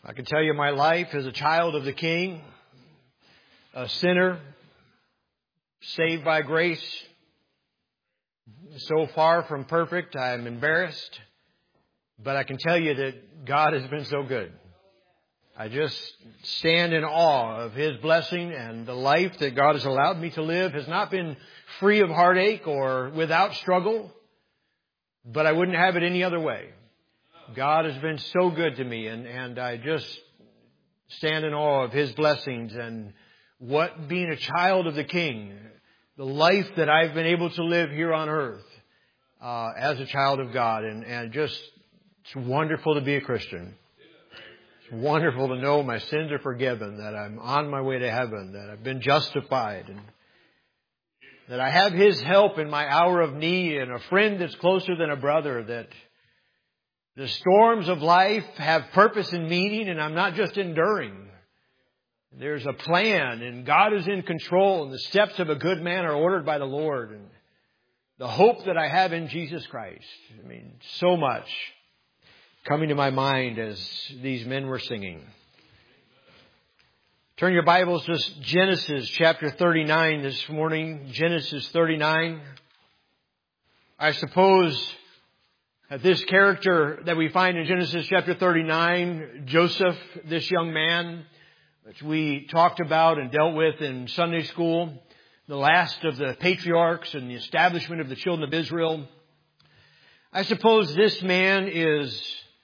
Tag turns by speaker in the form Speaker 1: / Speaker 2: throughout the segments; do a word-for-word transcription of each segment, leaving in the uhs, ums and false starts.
Speaker 1: I can tell you my life as a child of the King, a sinner, saved by grace, so far from perfect, I'm embarrassed. But I can tell you that God has been so good. I just stand in awe of His blessing, and the life that God has allowed me to live has not been free of heartache or without struggle, but I wouldn't have it any other way. God has been so good to me, and, and I just stand in awe of His blessings and what being a child of the King, the life that I've been able to live here on earth uh, as a child of God, and, and just it's wonderful to be a Christian. It's wonderful to know my sins are forgiven, that I'm on my way to heaven, that I've been justified, and that I have His help in my hour of need, and a friend that's closer than a brother, that the storms of life have purpose and meaning, and I'm not just enduring. There's a plan, and God is in control, and the steps of a good man are ordered by the Lord, and the hope that I have in Jesus Christ. I mean, so much coming to my mind as these men were singing. Turn your Bibles to Genesis chapter thirty-nine this morning. Genesis thirty-nine. I suppose that this character that we find in Genesis chapter thirty-nine, Joseph, this young man, which we talked about and dealt with in Sunday school, the last of the patriarchs and the establishment of the children of Israel. I suppose this man is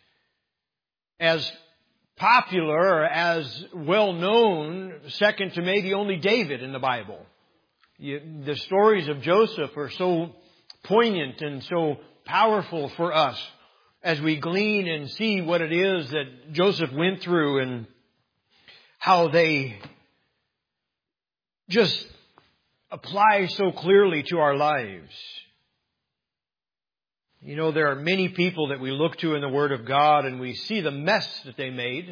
Speaker 1: as popular or as well known, second to maybe only David in the Bible. You, the stories of Joseph are so poignant and so powerful for us as we glean and see what it is that Joseph went through and how they just apply so clearly to our lives. You know, there are many people that we look to in the Word of God, and we see the mess that they made,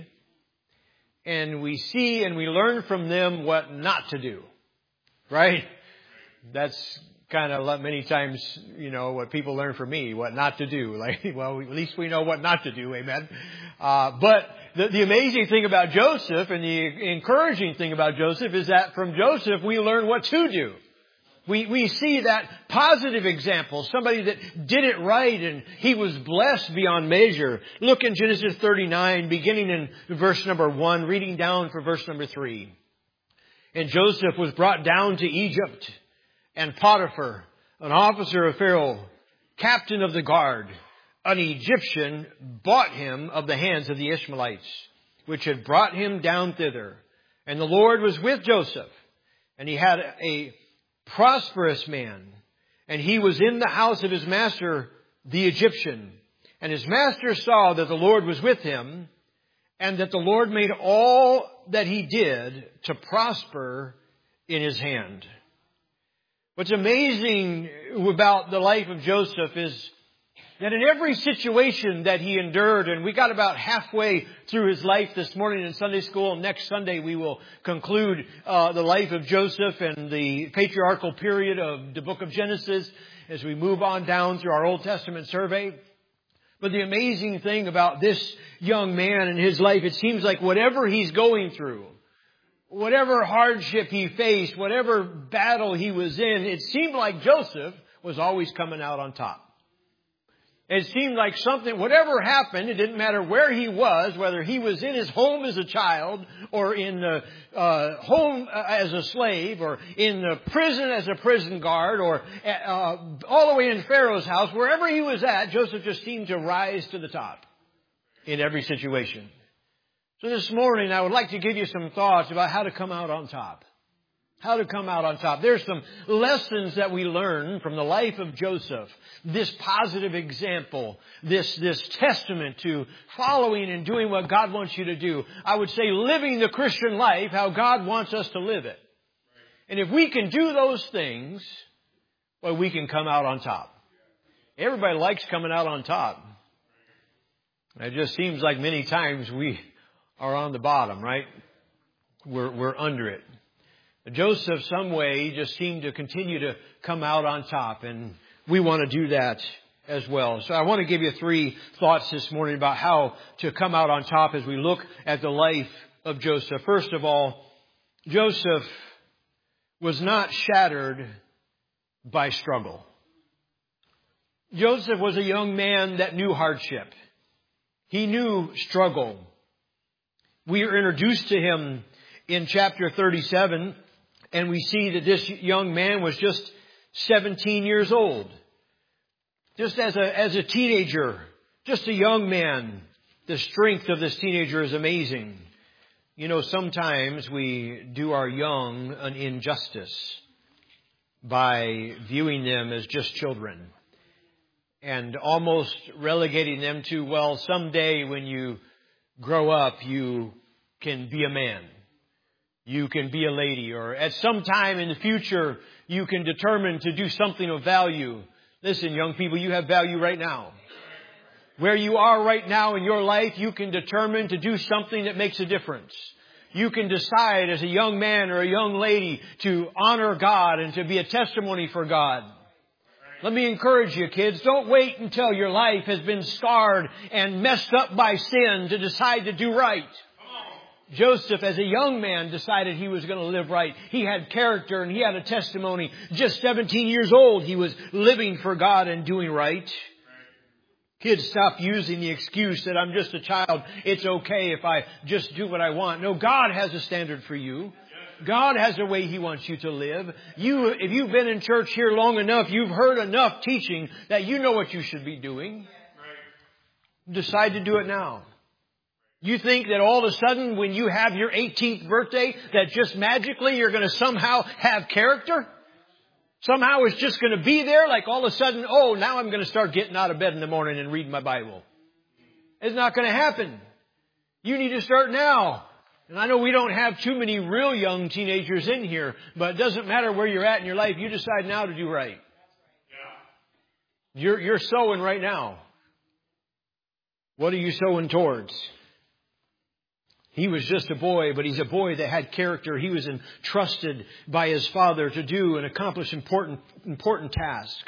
Speaker 1: and we see and we learn from them what not to do. Right? That's kind of many times, you know, what people learn from me, what not to do. Like, well, at least we know what not to do. Amen. Uh, but the, the amazing thing about Joseph and the encouraging thing about Joseph is that from Joseph we learn what to do. We, we see that positive example, somebody that did it right and he was blessed beyond measure. Look in Genesis thirty-nine, beginning in verse number one, reading down for verse number three. And Joseph was brought down to Egypt, and Potiphar, an officer of Pharaoh, captain of the guard, an Egyptian, bought him of the hands of the Ishmaelites, which had brought him down thither. And the Lord was with Joseph, and he had a prosperous man, and he was in the house of his master, the Egyptian. And his master saw that the Lord was with him, and that the Lord made all that he did to prosper in his hand. What's amazing about the life of Joseph is that in every situation that he endured, and we got about halfway through his life this morning in Sunday school, and next Sunday we will conclude uh, the life of Joseph and the patriarchal period of the book of Genesis as we move on down through our Old Testament survey. But the amazing thing about this young man and his life, it seems like whatever he's going through, whatever hardship he faced, whatever battle he was in, it seemed like Joseph was always coming out on top. It seemed like something, whatever happened, it didn't matter where he was, whether he was in his home as a child or in the uh, home as a slave or in the prison as a prison guard or uh, all the way in Pharaoh's house, wherever he was at, Joseph just seemed to rise to the top in every situation. So this morning I would like to give you some thoughts about how to come out on top. How to come out on top. There's some lessons that we learn from the life of Joseph. This positive example, this, this testament to following and doing what God wants you to do. I would say living the Christian life how God wants us to live it. And if we can do those things, well, we can come out on top. Everybody likes coming out on top. It just seems like many times we are on the bottom, right? We're, we're under it. Joseph, some way, just seemed to continue to come out on top, and we want to do that as well. So I want to give you three thoughts this morning about how to come out on top as we look at the life of Joseph. First of all, Joseph was not shattered by struggle. Joseph was a young man that knew hardship. He knew struggle. We are introduced to him in chapter thirty-seven, and we see that this young man was just seventeen years old. Just as a, as a teenager, just a young man. The strength of this teenager is amazing. You know, sometimes we do our young an injustice by viewing them as just children and almost relegating them to, well, someday when you grow up, you can be a man. You can be a lady, or at some time in the future, you can determine to do something of value. Listen, young people, you have value right now. Where you are right now in your life, you can determine to do something that makes a difference. You can decide as a young man or a young lady to honor God and to be a testimony for God. Let me encourage you, kids, don't wait until your life has been scarred and messed up by sin to decide to do right. Joseph, as a young man, decided he was going to live right. He had character and he had a testimony. Just seventeen years old, he was living for God and doing right. Kids, stop using the excuse that I'm just a child. It's okay if I just do what I want. No, God has a standard for you. God has a way He wants you to live. You, if you've been in church here long enough, you've heard enough teaching that you know what you should be doing. Decide to do it now. You think that all of a sudden when you have your eighteenth birthday that just magically you're going to somehow have character? Somehow it's just going to be there like all of a sudden, oh, now I'm going to start getting out of bed in the morning and reading my Bible. It's not going to happen. You need to start now. And I know we don't have too many real young teenagers in here, but it doesn't matter where you're at in your life. You decide now to do right. You're, you're sowing right now. What are you sowing towards? He was just a boy, but he's a boy that had character. He was entrusted by his father to do and accomplish important, important task.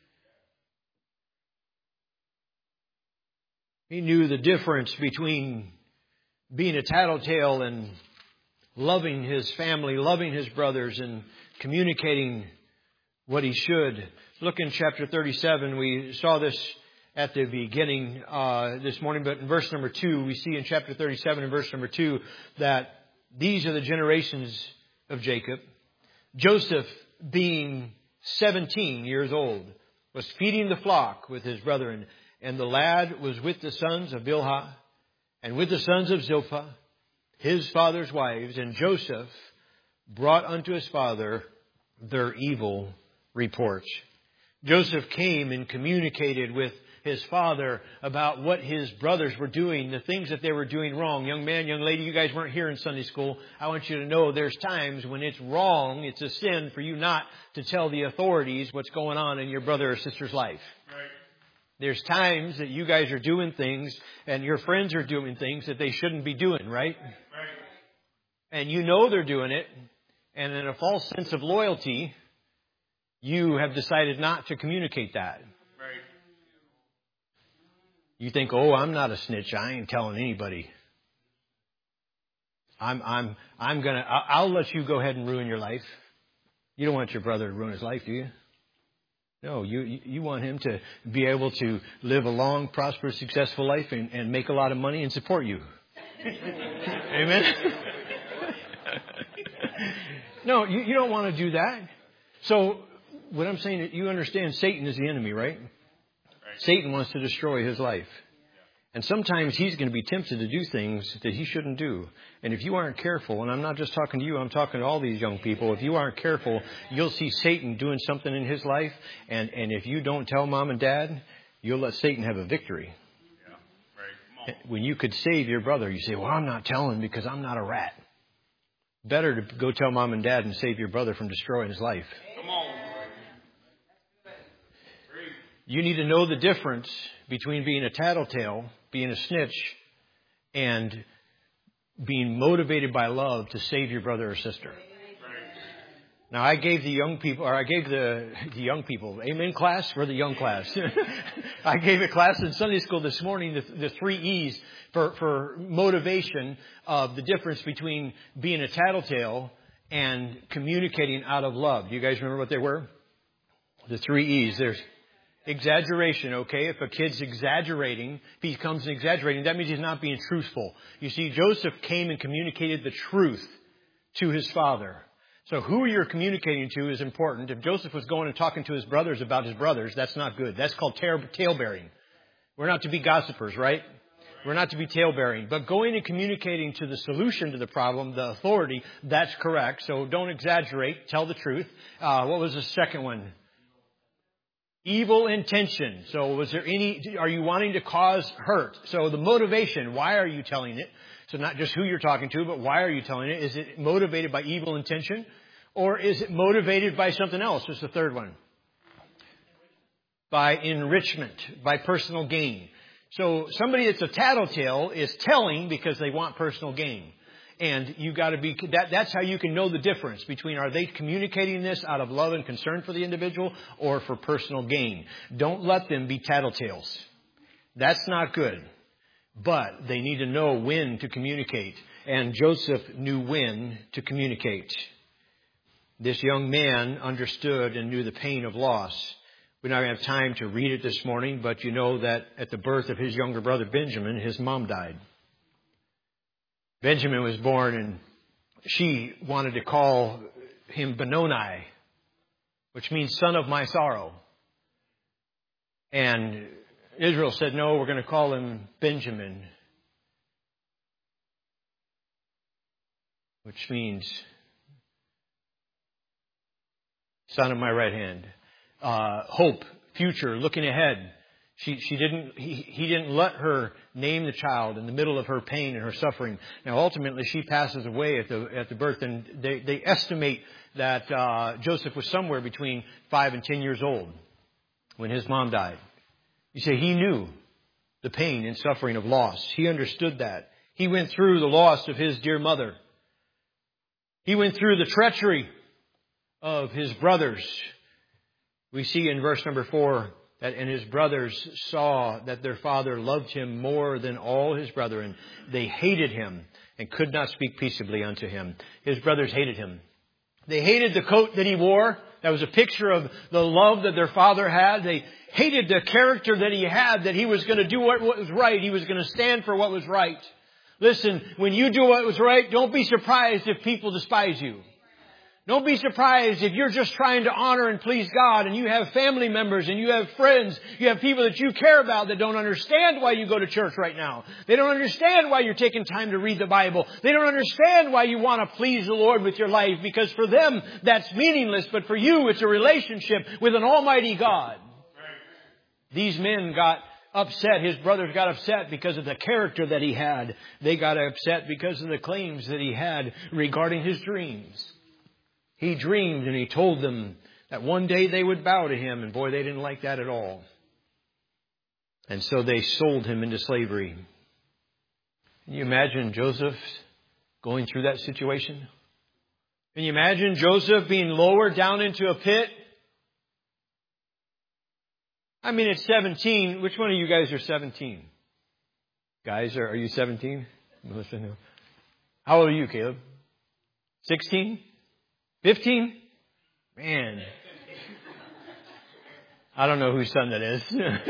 Speaker 1: He knew the difference between being a tattletale and loving his family, loving his brothers, and communicating what he should. Look in chapter thirty-seven. We saw this at the beginning uh, this morning, but in verse number two, we see in chapter thirty-seven and verse number two that these are the generations of Jacob. Joseph, being seventeen years old, was feeding the flock with his brethren, and the lad was with the sons of Bilhah and with the sons of Zilpah, his father's wives, and Joseph brought unto his father their evil reports. Joseph came and communicated with his father about what his brothers were doing, the things that they were doing wrong. Young man, young lady, you guys weren't here in Sunday school. I want you to know there's times when it's wrong, it's a sin for you not to tell the authorities what's going on in your brother or sister's life. Right. There's times that you guys are doing things and your friends are doing things that they shouldn't be doing, right? Right. And you know they're doing it, and in a false sense of loyalty, you have decided not to communicate that. You think, oh, I'm not a snitch. I ain't telling anybody. I'm, I'm, I'm gonna, I'll let you go ahead and ruin your life. You don't want your brother to ruin his life, do you? No, you, you want him to be able to live a long, prosperous, successful life and, and make a lot of money and support you. Amen? No, you, you don't want to do that. So what I'm saying is you understand Satan is the enemy, right? Satan wants to destroy his life. And sometimes he's going to be tempted to do things that he shouldn't do. And if you aren't careful, and I'm not just talking to you, I'm talking to all these young people. If you aren't careful, you'll see Satan doing something in his life. And, and if you don't tell mom and dad, you'll let Satan have a victory. Yeah, right. When you could save your brother, you say, well, I'm not telling because I'm not a rat. Better to go tell mom and dad and save your brother from destroying his life. Come on. You need to know the difference between being a tattletale, being a snitch, and being motivated by love to save your brother or sister. Now, I gave the young people, or I gave the, the young people, amen class for the young class. I gave a class in Sunday school this morning, the, the three E's for, for motivation of the difference between being a tattletale and communicating out of love. Do you guys remember what they were? The three E's. There's exaggeration, okay? If a kid's exaggerating, if he becomes exaggerating, that means he's not being truthful. You see, Joseph came and communicated the truth to his father. So who you're communicating to is important. If Joseph was going and talking to his brothers about his brothers, that's not good. That's called tale-bearing. We're not to be gossipers, right? We're not to be tale-bearing. But going and communicating to the solution to the problem, the authority, that's correct. So don't exaggerate. Tell the truth. Uh, what was the second one? Evil intention. So was there any, are you wanting to cause hurt? So the motivation, why are you telling it? So not just who you're talking to, but why are you telling it? Is it motivated by evil intention? Or is it motivated by something else? What's the third one? By enrichment, by personal gain. So somebody that's a tattletale is telling because they want personal gain. And you got to be, that, that's how you can know the difference between are they communicating this out of love and concern for the individual or for personal gain. Don't let them be tattletales. That's not good. But they need to know when to communicate. And Joseph knew when to communicate. This young man understood and knew the pain of loss. We don't have time to read it this morning, but you know that at the birth of his younger brother Benjamin, his mom died. Benjamin was born and she wanted to call him Benoni, which means son of my sorrow. And Israel said, no, we're going to call him Benjamin, which means son of my right hand. Uh, hope, future, looking ahead. She, she didn't, he, he didn't let her name the child in the middle of her pain and her suffering. Now, ultimately, she passes away at the, at the birth, and they, they estimate that, uh, Joseph was somewhere between five and ten years old when his mom died. You say he knew the pain and suffering of loss. He understood that. He went through the loss of his dear mother. He went through the treachery of his brothers. We see in verse number four that and his brothers saw that their father loved him more than all his brethren. They hated him and could not speak peaceably unto him. His brothers hated him. They hated the coat that he wore. That was a picture of the love that their father had. They hated the character that he had, that he was going to do what was right. He was going to stand for what was right. Listen, when you do what was right, don't be surprised if people despise you. Don't be surprised if you're just trying to honor and please God and you have family members and you have friends, you have people that you care about that don't understand why you go to church right now. They don't understand why you're taking time to read the Bible. They don't understand why you want to please the Lord with your life, because for them that's meaningless, but for you it's a relationship with an almighty God. These men got upset. His brothers got upset because of the character that he had. They got upset because of the claims that he had regarding his dreams. He dreamed and he told them that one day they would bow to him. And boy, they didn't like that at all. And so they sold him into slavery. Can you imagine Joseph going through that situation? Can you imagine Joseph being lowered down into a pit? I mean, at seventeen, which one of you guys are seventeen? Guys, are, are you seventeen? Melissa, no. How old are you, Caleb? sixteen? fifteen? Man. I don't know whose son that is.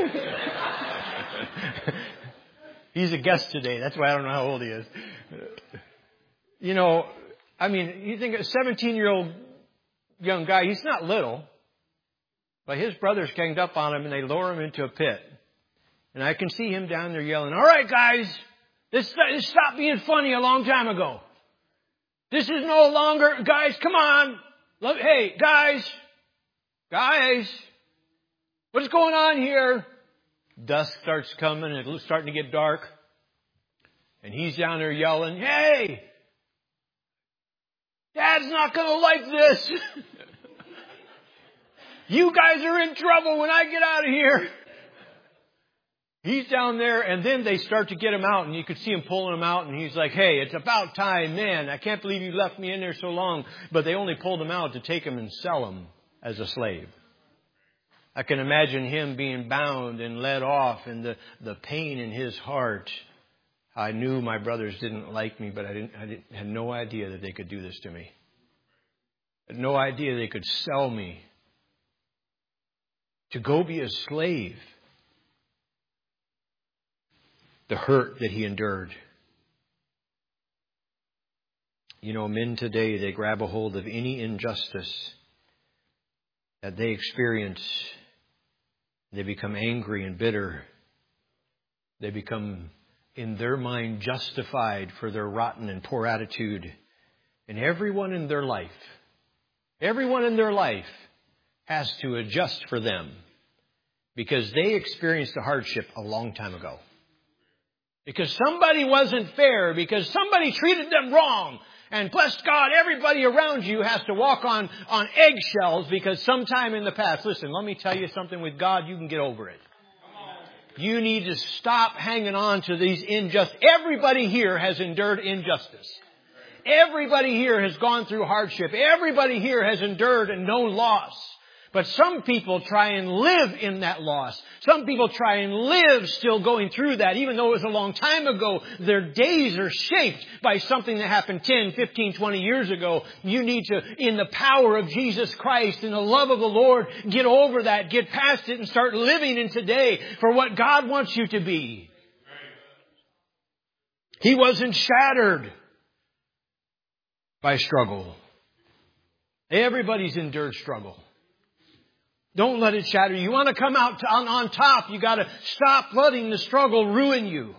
Speaker 1: He's a guest today. That's why I don't know how old he is. You know, I mean, you think a seventeen-year-old young guy, he's not little. But his brothers ganged up on him and they lower him into a pit. And I can see him down there yelling, all right, guys, this, this stopped being funny a long time ago. This is no longer, guys, come on. Hey, guys, guys, what's going on here? Dusk starts coming and it's starting to get dark. And he's down there yelling, hey, Dad's not going to like this. You guys are in trouble when I get out of here. He's down there, and then they start to get him out, and you could see him pulling him out, and he's like, hey, it's about time, man. I can't believe you left me in there so long. But they only pulled him out to take him and sell him as a slave. I can imagine him being bound and led off, and the, the pain in his heart. I knew my brothers didn't like me, but I didn't, I didn't, had no idea that they could do this to me. I had no idea they could sell me to go be a slave. The hurt that he endured. You know, men today, they grab a hold of any injustice that they experience. They become angry and bitter. They become, in their mind, justified for their rotten and poor attitude. And everyone in their life, everyone in their life has to adjust for them because they experienced a hardship a long time ago. Because somebody wasn't fair, because somebody treated them wrong. And bless God, everybody around you has to walk on, on eggshells because sometime in the past, listen, let me tell you something, with God, you can get over it. You need to stop hanging on to these injustices. Everybody here has endured injustice. Everybody here has gone through hardship. Everybody here has endured and known loss. But some people try and live in that loss. Some people try and live still going through that. Even though it was a long time ago, their days are shaped by something that happened ten, fifteen, twenty years ago. You need to, in the power of Jesus Christ, in the love of the Lord, get over that, get past it, and start living in today for what God wants you to be. He wasn't shattered by struggle. Everybody's endured struggle. Don't let it shatter you. You want to come out on, on top, you got to stop letting the struggle ruin you.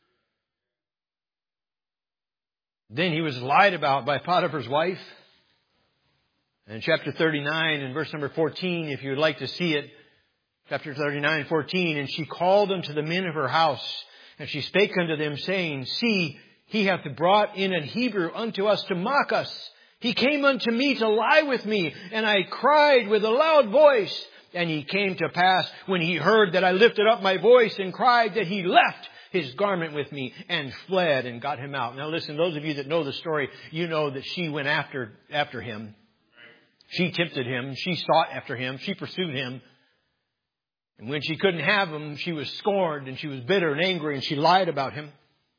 Speaker 1: Then he was lied about by Potiphar's wife. In chapter thirty-nine and verse number fourteen, if you would like to see it, chapter thirty-nine, fourteen, and she called unto the men of her house, and she spake unto them, saying, See, he hath brought in an Hebrew unto us to mock us. He came unto me to lie with me, and I cried with a loud voice. And he came to pass, when he heard that I lifted up my voice and cried, that he left his garment with me and fled and got him out. Now listen, those of you that know the story, you know that she went after, after him. She tempted him. She sought after him. She pursued him. And when she couldn't have him, she was scorned and she was bitter and angry and she lied about him.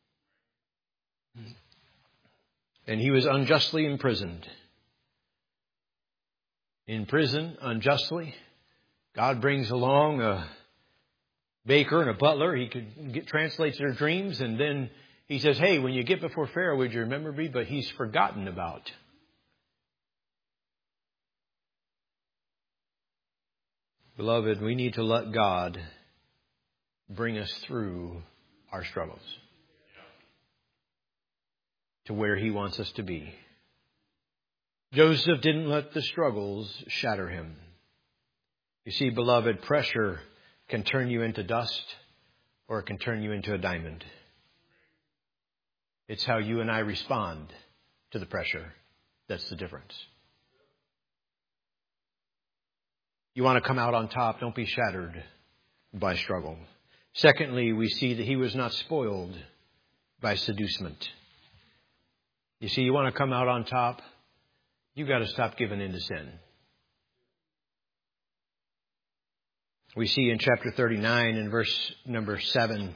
Speaker 1: And he was unjustly imprisoned. In prison, unjustly. God brings along a baker and a butler. He could get, translates their dreams. And then he says, hey, when you get before Pharaoh, would you remember me? But he's forgotten about. Beloved, we need to let God bring us through our struggles to where He wants us to be. Joseph didn't let the struggles shatter him. You see, beloved, pressure can turn you into dust or it can turn you into a diamond. It's how you and I respond to the pressure that's the difference. You want to come out on top, don't be shattered by struggle. Secondly, we see that he was not spoiled by seducement. You see, you want to come out on top, you've got to stop giving in to sin. We see in chapter thirty-nine and verse number seven,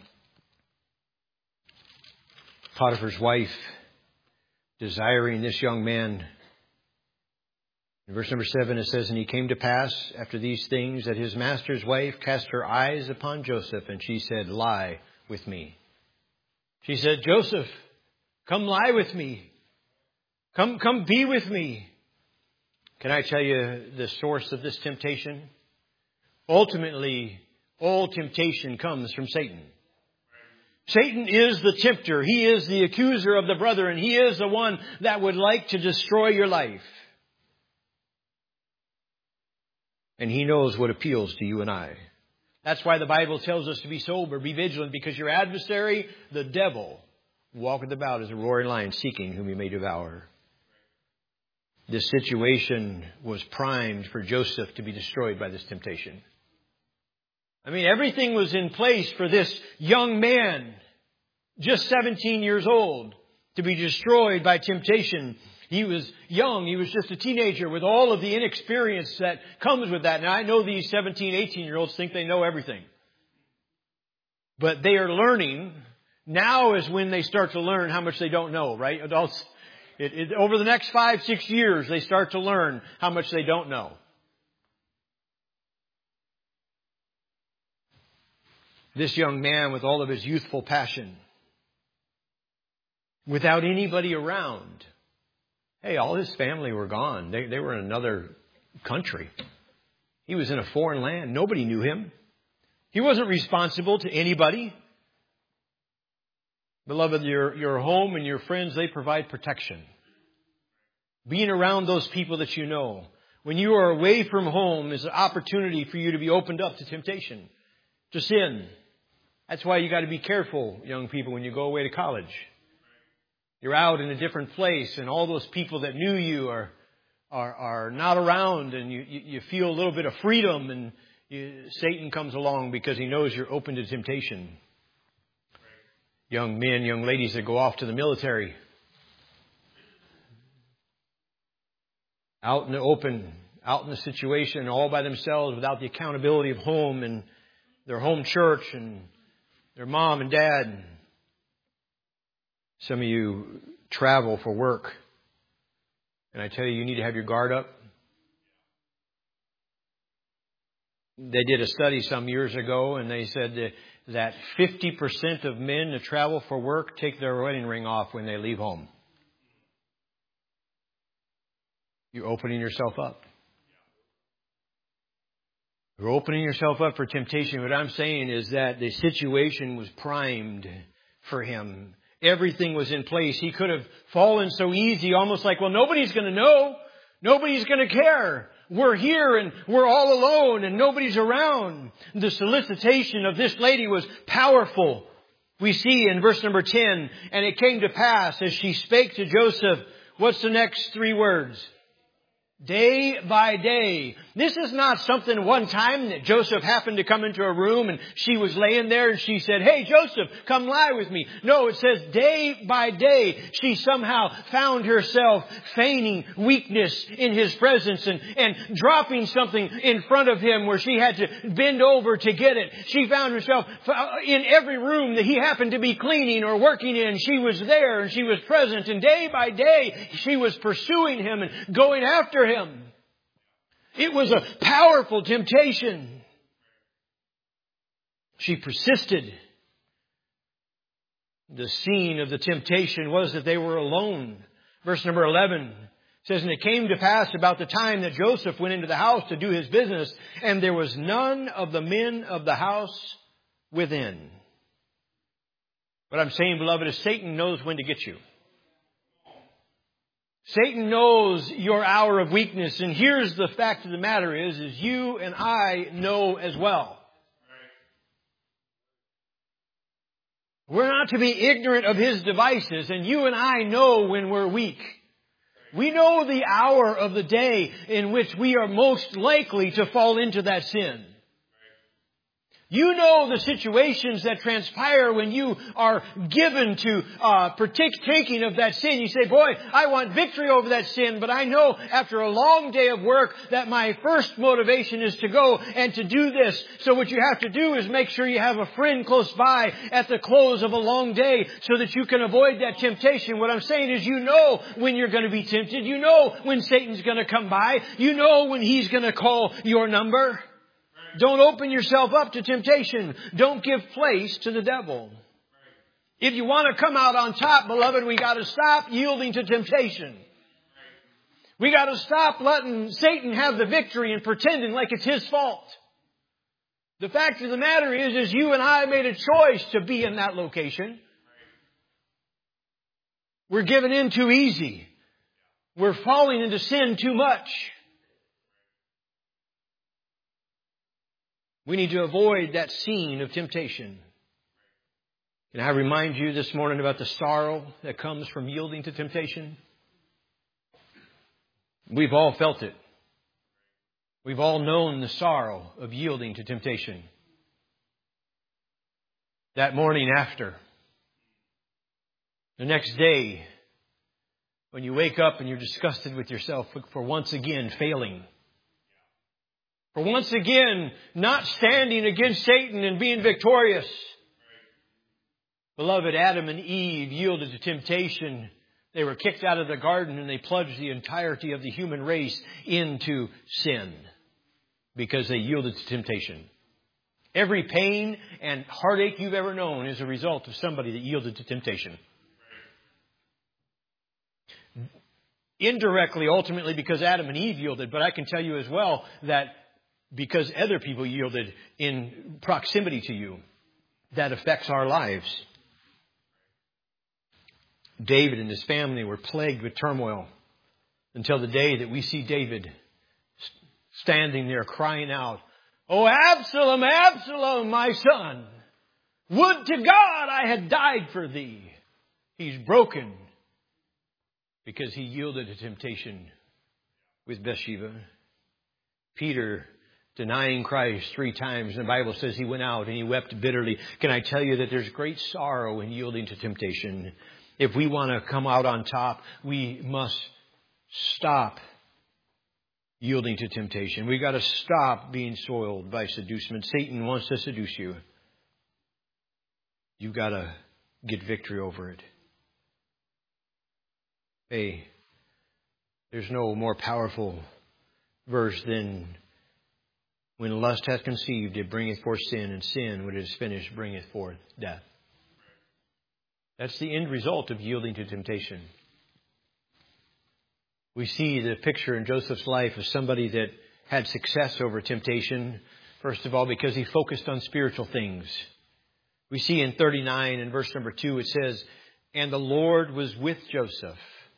Speaker 1: Potiphar's wife desiring this young man. In verse number seven it says, and he came to pass after these things that his master's wife cast her eyes upon Joseph, and she said, lie with me. She said, Joseph, come lie with me. Come, come be with me. Can I tell you the source of this temptation? Ultimately, all temptation comes from Satan. Satan is the tempter. He is the accuser of the brethren. He is the one that would like to destroy your life. And he knows what appeals to you and I. That's why the Bible tells us to be sober, be vigilant, because your adversary, the devil, walketh about as a roaring lion, seeking whom he may devour. This situation was primed for Joseph to be destroyed by this temptation. I mean, everything was in place for this young man, just seventeen years old, to be destroyed by temptation. He was young. He was just a teenager with all of the inexperience that comes with that. Now, I know these seventeen, eighteen-year-olds think they know everything. But they are learning. Now is when they start to learn how much they don't know, right? Adults, it, it, over the next five, six years, they start to learn how much they don't know. This young man, with all of his youthful passion, without anybody around. Hey, all his family were gone. They, they were in another country. He was in a foreign land. Nobody knew him. He wasn't responsible to anybody. Beloved, your, your home and your friends, they provide protection. Being around those people that you know. When you are away from home is an opportunity for you to be opened up to temptation, to sin. That's why you got to be careful, young people, when you go away to college. You're out in a different place and all those people that knew you are are, are not around, and you, you, you feel a little bit of freedom, and you, Satan comes along because he knows you're open to temptation. Young men, young ladies that go off to the military. Out in the open, out in the situation, all by themselves without the accountability of home and their home church and their mom and dad. Some of you travel for work. And I tell you, you need to have your guard up. They did a study some years ago, and they said that that fifty percent of men that travel for work take their wedding ring off when they leave home. You're opening yourself up. You're opening yourself up for temptation. What I'm saying is that the situation was primed for him. Everything was in place. He could have fallen so easy, almost like, well, nobody's going to know. Nobody's going to care. We're here and we're all alone and nobody's around. The solicitation of this lady was powerful. We see in verse number ten, and it came to pass as she spake to Joseph. What's the next three words? Day by day. This is not something one time that Joseph happened to come into a room and she was laying there and she said, hey, Joseph, come lie with me. No, it says day by day she somehow found herself feigning weakness in his presence and, and dropping something in front of him where she had to bend over to get it. She found herself in every room that he happened to be cleaning or working in. She was there and she was present, and day by day she was pursuing him and going after him. Him. It was a powerful temptation. She persisted. The scene of the temptation was that they were alone. Verse number eleven says, and it came to pass about the time that Joseph went into the house to do his business, and there was none of the men of the house within. What I'm saying, beloved, is Satan knows when to get you. Satan knows your hour of weakness. And here's the fact of the matter is, is you and I know as well. We're not to be ignorant of his devices. And you and I know when we're weak. We know the hour of the day in which we are most likely to fall into that sin. You know the situations that transpire when you are given to uh, partaking of that sin. You say, boy, I want victory over that sin, but I know after a long day of work that my first motivation is to go and to do this. So what you have to do is make sure you have a friend close by at the close of a long day so that you can avoid that temptation. What I'm saying is, you know when you're going to be tempted. You know when Satan's going to come by. You know when he's going to call your number. Don't open yourself up to temptation. Don't give place to the devil. If you want to come out on top, beloved, we got to stop yielding to temptation. We got to stop letting Satan have the victory and pretending like it's his fault. The fact of the matter is, is you and I made a choice to be in that location. We're giving in too easy. We're falling into sin too much. We need to avoid that scene of temptation. Can I remind you this morning about the sorrow that comes from yielding to temptation? We've all felt it. We've all known the sorrow of yielding to temptation. That morning after. The next day, when you wake up and you're disgusted with yourself for once again failing. For once again not standing against Satan and being victorious. Beloved, Adam and Eve yielded to temptation. They were kicked out of the garden and they plunged the entirety of the human race into sin because they yielded to temptation. Every pain and heartache you've ever known is a result of somebody that yielded to temptation. Indirectly, ultimately, because Adam and Eve yielded, but I can tell you as well that because other people yielded in proximity to you, that affects our lives. David and his family were plagued with turmoil until the day that we see David standing there crying out, "Oh, Absalom, Absalom, my son, would to God I had died for thee." He's broken because he yielded to temptation with Bathsheba. Peter, denying Christ three times, and the Bible says he went out and he wept bitterly. Can I tell you that there's great sorrow in yielding to temptation? If we want to come out on top, we must stop yielding to temptation. We've got to stop being soiled by seducement. Satan wants to seduce you. You've got to get victory over it. Hey, there's no more powerful verse than when lust hath conceived, it bringeth forth sin, and sin, when it is finished, bringeth forth death. That's the end result of yielding to temptation. We see the picture in Joseph's life of somebody that had success over temptation. First of all, because he focused on spiritual things. We see in thirty-nine and verse number two, it says, "And the Lord was with Joseph."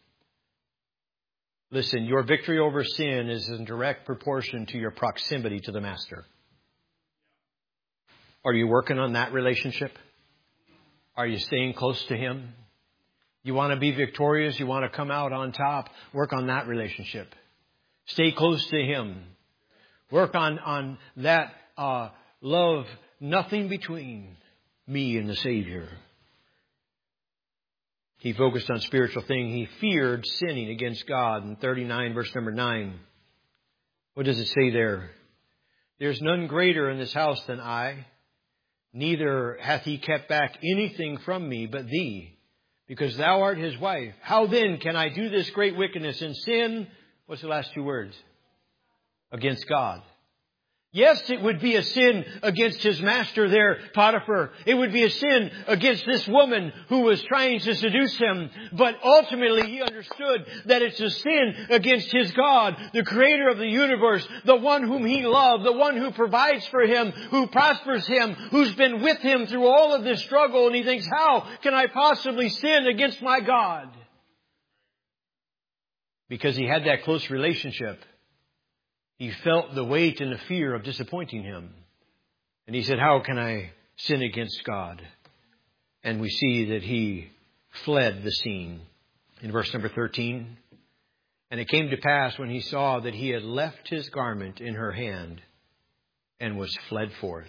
Speaker 1: Listen, your victory over sin is in direct proportion to your proximity to the Master. Are you working on that relationship? Are you staying close to Him? You want to be victorious? You want to come out on top? Work on that relationship. Stay close to Him. Work on, on that uh, love, nothing between me and the Savior. He focused on spiritual things. He feared sinning against God. In thirty-nine, verse number nine. What does it say there? "There's none greater in this house than I. Neither hath he kept back anything from me but thee, because thou art his wife. How then can I do this great wickedness and sin?" What's the last two words? "Against God." Yes, it would be a sin against his master there, Potiphar. It would be a sin against this woman who was trying to seduce him. But ultimately he understood that it's a sin against his God, the creator of the universe, the one whom he loved, the one who provides for him, who prospers him, who's been with him through all of this struggle. And he thinks, how can I possibly sin against my God? Because he had that close relationship. He felt the weight and the fear of disappointing Him. And he said, how can I sin against God? And we see that he fled the scene. In verse number thirteen, "And it came to pass when he saw that he had left his garment in her hand and was fled forth."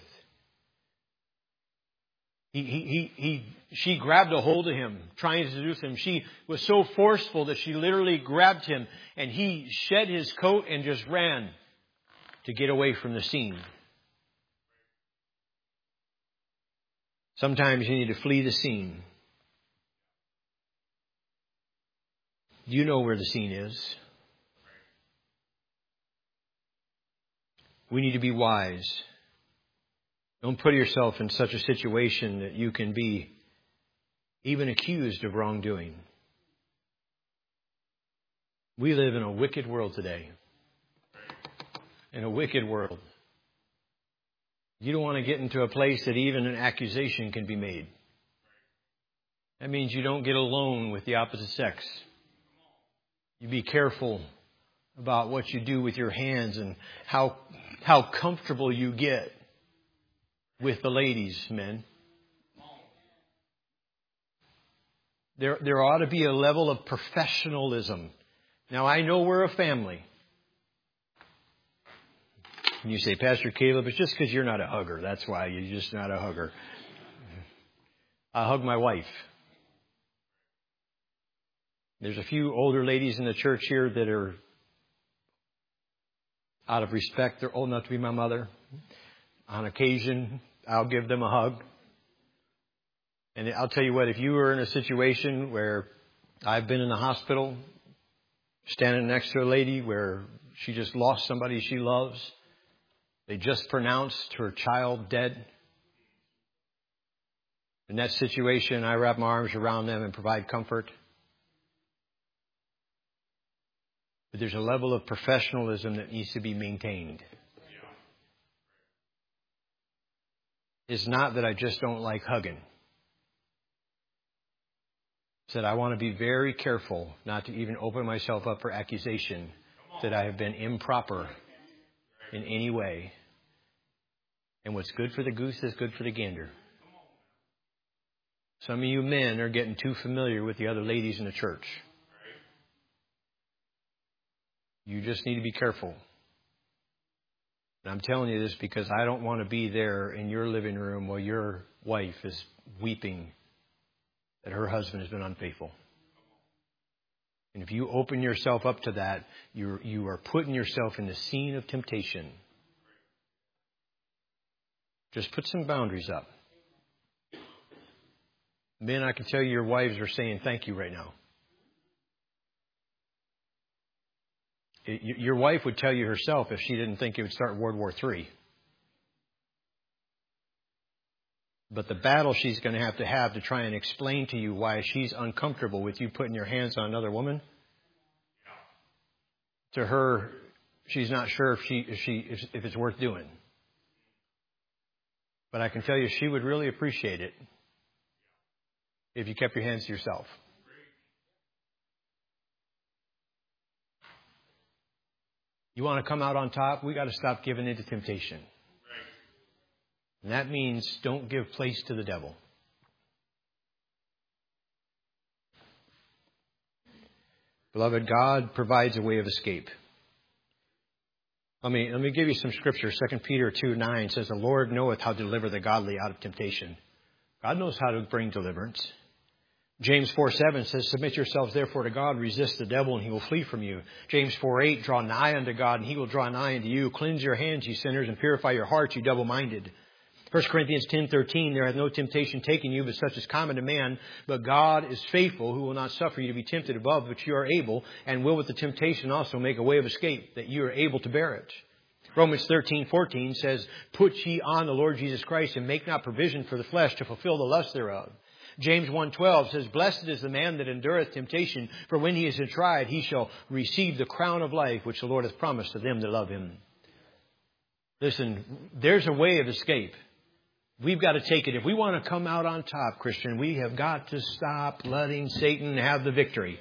Speaker 1: He, he, he, he, she grabbed a hold of him, trying to seduce him. She was so forceful that she literally grabbed him, and he shed his coat and just ran to get away from the scene. Sometimes you need to flee the scene. You know where the scene is. We need to be wise. Don't put yourself in such a situation that you can be even accused of wrongdoing. We live in a wicked world today. In a wicked world. You don't want to get into a place that even an accusation can be made. That means you don't get alone with the opposite sex. You be careful about what you do with your hands and how how comfortable you get with the ladies, men. There, there ought to be a level of professionalism. Now, I know we're a family. And you say, Pastor Caleb, it's just because you're not a hugger. That's why you're just not a hugger. I hug my wife. There's a few older ladies in the church here that are, out of respect, they're old enough to be my mother. On occasion, I'll give them a hug. And I'll tell you what, if you were in a situation where I've been in the hospital, standing next to a lady where she just lost somebody she loves, they just pronounced her child dead. In that situation, I wrap my arms around them and provide comfort. But there's a level of professionalism that needs to be maintained. It's not that I just don't like hugging. It's that I want to be very careful not to even open myself up for accusation that I have been improper in any way. And what's good for the goose is good for the gander. Some of you men are getting too familiar with the other ladies in the church. You just need to be careful. And I'm telling you this because I don't want to be there in your living room while your wife is weeping that her husband has been unfaithful. And if you open yourself up to that, you're, you are putting yourself in the scene of temptation. Just put some boundaries up. Men, I can tell you your wives are saying thank you right now. Your wife would tell you herself if she didn't think it would start World War Three. But the battle she's going to have to have to try and explain to you why she's uncomfortable with you putting your hands on another woman. To her, she's not sure if she if she if, if it's worth doing. But I can tell you, she would really appreciate it if you kept your hands to yourself. You want to come out on top? We got to stop giving in to temptation. And that means don't give place to the devil. Beloved, God provides a way of escape. Let me, let me give you some scripture. Second Peter two nine says, the Lord knoweth how to deliver the godly out of temptation. God knows how to bring deliverance. James four seven says, submit yourselves therefore to God, resist the devil, and he will flee from you. James four eight, draw nigh unto God, and he will draw nigh unto you. Cleanse your hands, ye sinners, and purify your hearts, you double-minded. First Corinthians ten thirteen, there hath no temptation taken you, but such is common to man. But God is faithful, who will not suffer you to be tempted above, which you are able, and will with the temptation also make a way of escape, that you are able to bear it. Romans thirteen fourteen says, put ye on the Lord Jesus Christ, and make not provision for the flesh to fulfill the lust thereof. James one twelve says, blessed is the man that endureth temptation, for when he is tried, he shall receive the crown of life, which the Lord hath promised to them that love him. Listen, there's a way of escape. We've got to take it. If we want to come out on top, Christian, we have got to stop letting Satan have the victory.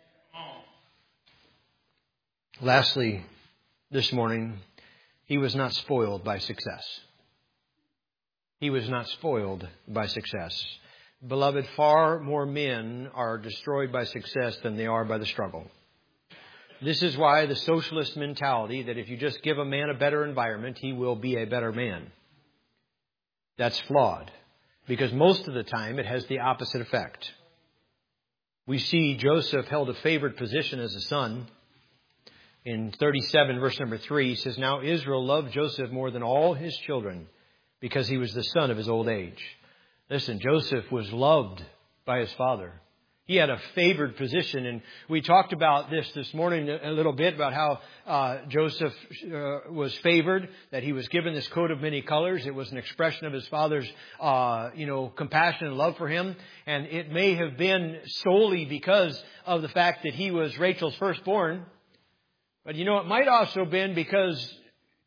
Speaker 1: Lastly, this morning, he was not spoiled by success. He was not spoiled by success. Beloved, far more men are destroyed by success than they are by the struggle. This is why the socialist mentality that if you just give a man a better environment, he will be a better man. That's flawed, because most of the time it has the opposite effect. We see Joseph held a favored position as a son. In thirty-seven, verse number three, he says, now Israel loved Joseph more than all his children, because he was the son of his old age. Listen, Joseph was loved by his father. He had a favored position. And we talked about this this morning a little bit about how uh, Joseph uh, was favored, that he was given this coat of many colors. It was an expression of his father's, uh, you know, compassion and love for him. And it may have been solely because of the fact that he was Rachel's firstborn. But, you know, it might also have been because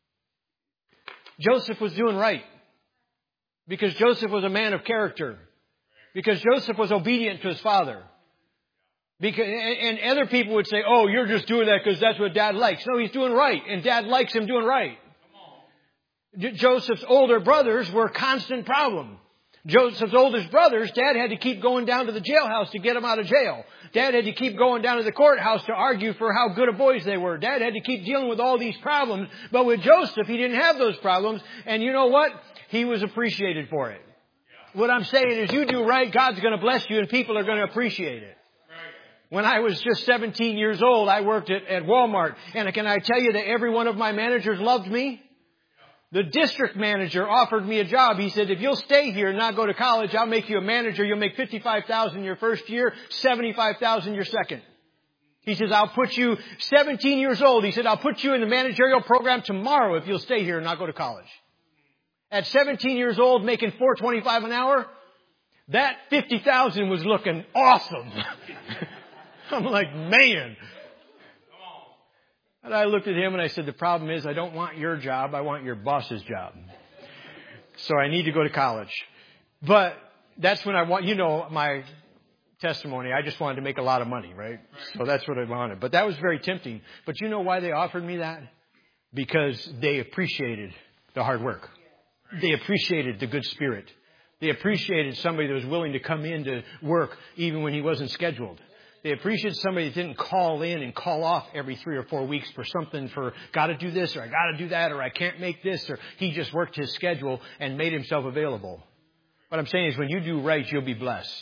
Speaker 1: Joseph was doing right. Because Joseph was a man of character. Because Joseph was obedient to his father. Because, and other people would say, oh, you're just doing that because that's what Dad likes. No, he's doing right. And Dad likes him doing right. J- Joseph's older brothers were a constant problem. Joseph's oldest brothers, Dad had to keep going down to the jailhouse to get them out of jail. Dad had to keep going down to the courthouse to argue for how good of boys they were. Dad had to keep dealing with all these problems. But with Joseph, he didn't have those problems. And you know what? He was appreciated for it. what I'm saying is you do right, God's going to bless you and people are going to appreciate it. When I was just seventeen years old, I worked at, at Walmart. And can I tell you that every one of my managers loved me? The district manager offered me a job. He said, if you'll stay here and not go to college, I'll make you a manager. You'll make fifty-five thousand dollars your first year, seventy-five thousand dollars your second. He says, I'll put you seventeen years old. He said, I'll put you in the managerial program tomorrow if you'll stay here and not go to college. At seventeen years old, making four twenty-five an hour, that fifty thousand was looking awesome. I'm like, man. And I looked at him and I said, the problem is I don't want your job. I want your boss's job. So I need to go to college. But that's when I want, you know, my testimony. I just wanted to make a lot of money, right? So that's what I wanted. But that was very tempting. But you know why they offered me that? Because they appreciated the hard work. They appreciated the good spirit. They appreciated somebody that was willing to come in to work even when he wasn't scheduled. They appreciated somebody that didn't call in and call off every three or four weeks for something, for got to do this or I got to do that or I can't make this, or he just worked his schedule and made himself available. What I'm saying is when you do right, you'll be blessed.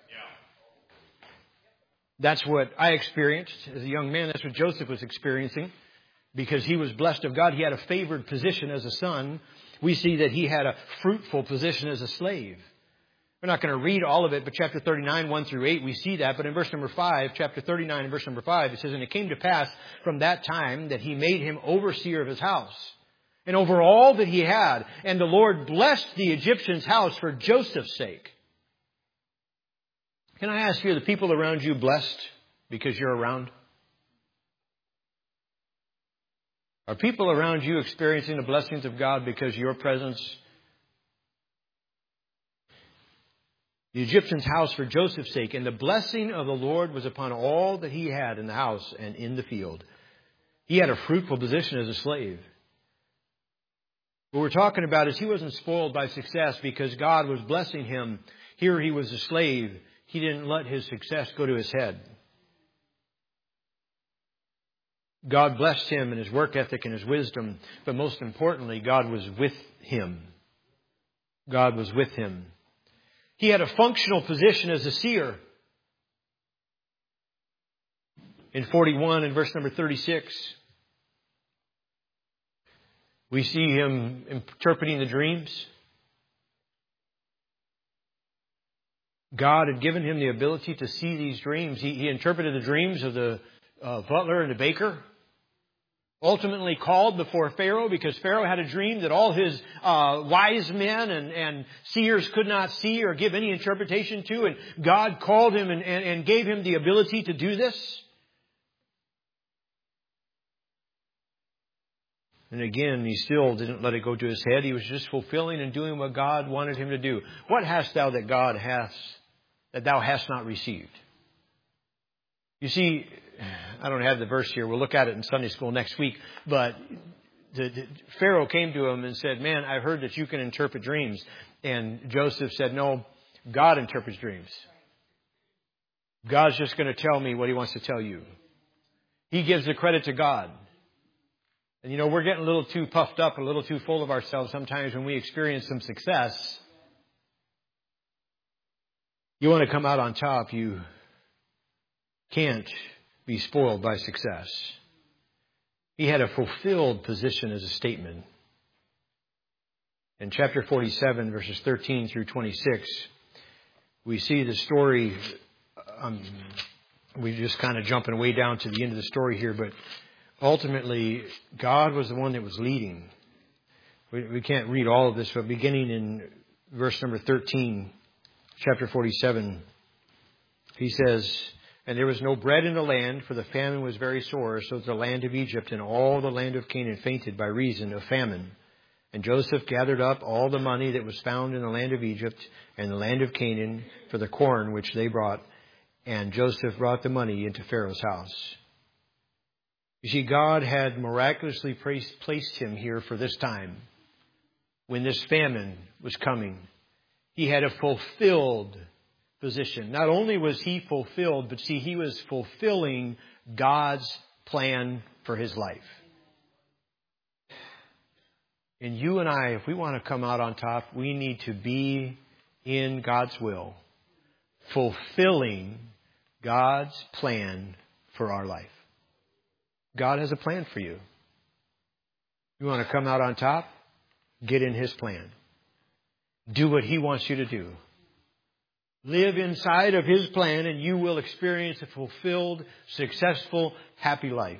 Speaker 1: That's what I experienced as a young man. That's what Joseph was experiencing because he was blessed of God. He had a favored position as a son. We see that he had a fruitful position as a slave. We're not going to read all of it, but chapter thirty-nine, one through eight, we see that. But in verse number five, chapter thirty-nine and verse number five, it says, and it came to pass from that time that he made him overseer of his house and over all that he had. And the Lord blessed the Egyptian's house for Joseph's sake. Can I ask you, are the people around you blessed because you're around? Are people around you experiencing the blessings of God because of your presence? The Egyptian's house for Joseph's sake, and the blessing of the Lord was upon all that he had in the house and in the field. He had a fruitful position as a slave. What we're talking about is he wasn't spoiled by success because God was blessing him. Here he was a slave. He didn't let his success go to his head. God blessed him in his work ethic and his wisdom, but most importantly, God was with him. God was with him. He had a functional position as a seer. In forty-one and verse number thirty-six, we see him interpreting the dreams. God had given him the ability to see these dreams. He, he interpreted the dreams of the uh, butler and the baker. Ultimately called before Pharaoh because Pharaoh had a dream that all his uh, wise men and, and seers could not see or give any interpretation to. And God called him and, and, and gave him the ability to do this. And again, he still didn't let it go to his head. He was just fulfilling and doing what God wanted him to do. What hast thou that God hath, that thou hast not received? You see, I don't have the verse here. We'll look at it in Sunday school next week. But the, the, Pharaoh came to him and said, man, I've heard that you can interpret dreams. And Joseph said, no, God interprets dreams. God's just going to tell me what he wants to tell you. He gives the credit to God. And you know, we're getting a little too puffed up, a little too full of ourselves sometimes when we experience some success. You want to come out on top, you can't be spoiled by success. He had a fulfilled position as a statement. In chapter forty-seven, verses thirteen through twenty-six, we see the story. Um, we're just kind of jumping way down to the end of the story here, but ultimately, God was the one that was leading. We, we can't read all of this, but beginning in verse number thirteen, chapter forty-seven, he says, and there was no bread in the land, for the famine was very sore, so that the land of Egypt and all the land of Canaan fainted by reason of famine. And Joseph gathered up all the money that was found in the land of Egypt and the land of Canaan for the corn which they brought. And Joseph brought the money into Pharaoh's house. You see, God had miraculously placed him here for this time. When this famine was coming, he had a fulfilled position. Not only was he fulfilled, but see, he was fulfilling God's plan for his life. And you and I, if we want to come out on top, we need to be in God's will, fulfilling God's plan for our life. God has a plan for you. You want to come out on top? Get in His plan. Do what He wants you to do. Live inside of His plan and you will experience a fulfilled, successful, happy life.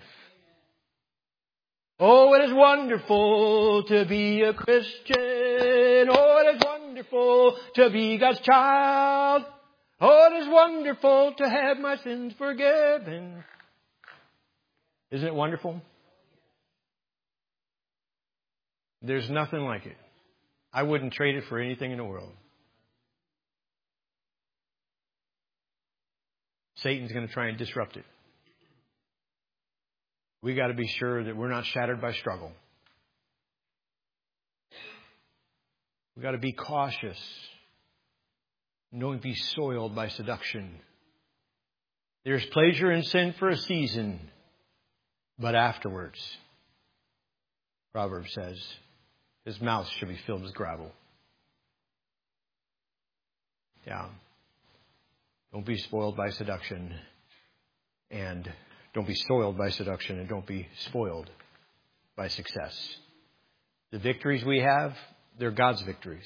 Speaker 1: Oh, it is wonderful to be a Christian. Oh, it is wonderful to be God's child. Oh, it is wonderful to have my sins forgiven. Isn't it wonderful? There's nothing like it. I wouldn't trade it for anything in the world. Satan's going to try and disrupt it. We got to be sure that we're not shattered by struggle. We got to be cautious. Don't be soiled by seduction. There's pleasure in sin for a season, but afterwards, Proverbs says, his mouth should be filled with gravel. Yeah. Don't be spoiled by seduction, and don't be soiled by seduction, and don't be spoiled by success. The victories we have, they're God's victories.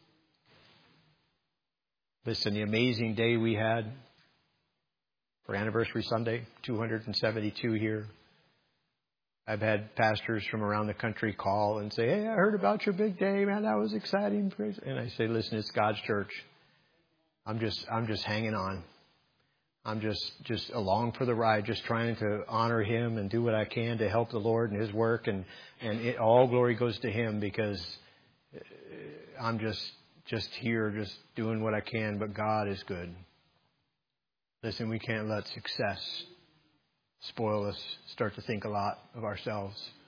Speaker 1: Listen, the amazing day we had for Anniversary Sunday, two hundred seventy-two here. I've had pastors from around the country call and say, hey, I heard about your big day, man. That was exciting. And I say, listen, it's God's church. I'm just, I'm just hanging on. I'm just, just along for the ride, just trying to honor Him and do what I can to help the Lord and His work. And, and it, all glory goes to Him because I'm just, just here, just doing what I can. But God is good. Listen, we can't let success spoil us, start to think a lot of ourselves.